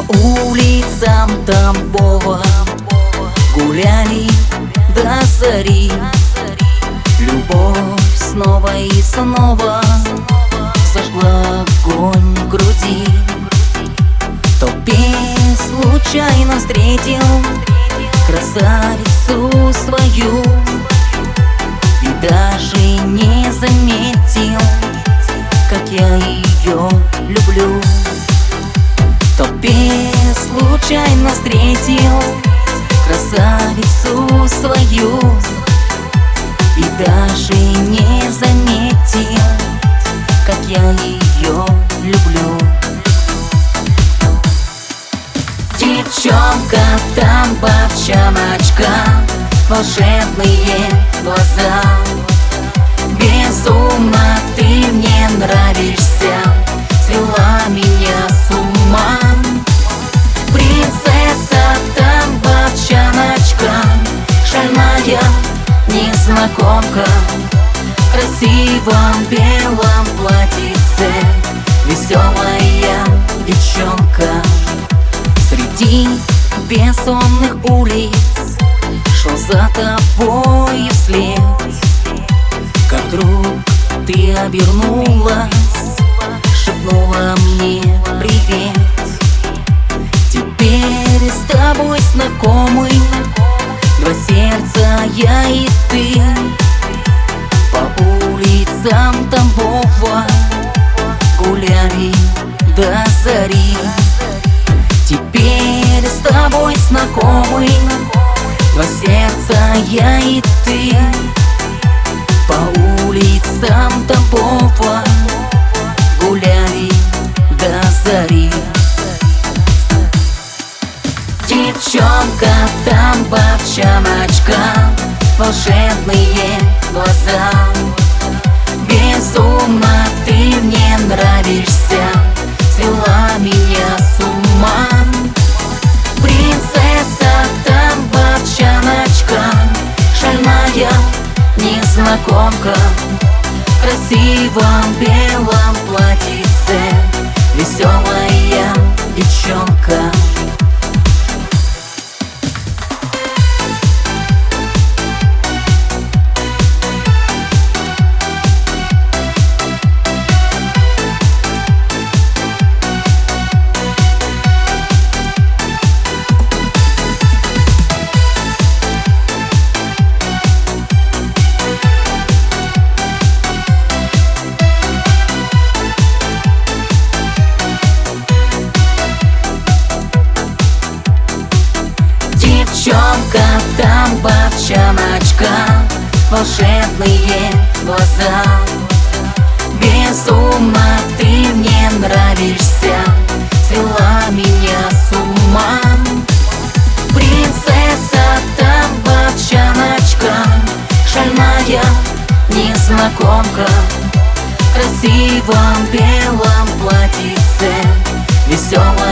улицам Тамбова гуляли до зари. Любовь снова и снова зажгла огонь в груди. В толпе случайно встретил красавицу свою и даже не заметил, как я ее люблю. В толпе случайно встретил красавицу свою и даже не заметил, как я ее люблю. Девчонка, тамбовчаночка, волшебные глаза. Безумно ты мне нравишься, свела меня с ума. Принцесса, тамбовчаночка, шальная незнакомка, в красивом белом платьице, веселая девчонка. Среди бессонных улиц шел за тобой вслед, как вдруг ты обернулась, шепнула мне привет. Теперь с тобой знакомы два сердца, я и ты. По улицам Тамбова гуляли до зари. Теперь с тобой знакомы два сердца, я и ты. По улицам Тамбова гуляли до зари. Девчонка, тамбовчаночка, волшебные глаза. Безумно ты мне нравишься, свела меня с ума. Принцесса, тамбовчаночка, шальная незнакомка, в красивом белом платьице, веселая девчонка. Девчонка, тамбовчаночка, волшебные глаза. Безумно ты мне нравишься, свела меня с ума. Принцесса, тамбовчаночка, шальная незнакомка, в красивом белом платьице, веселая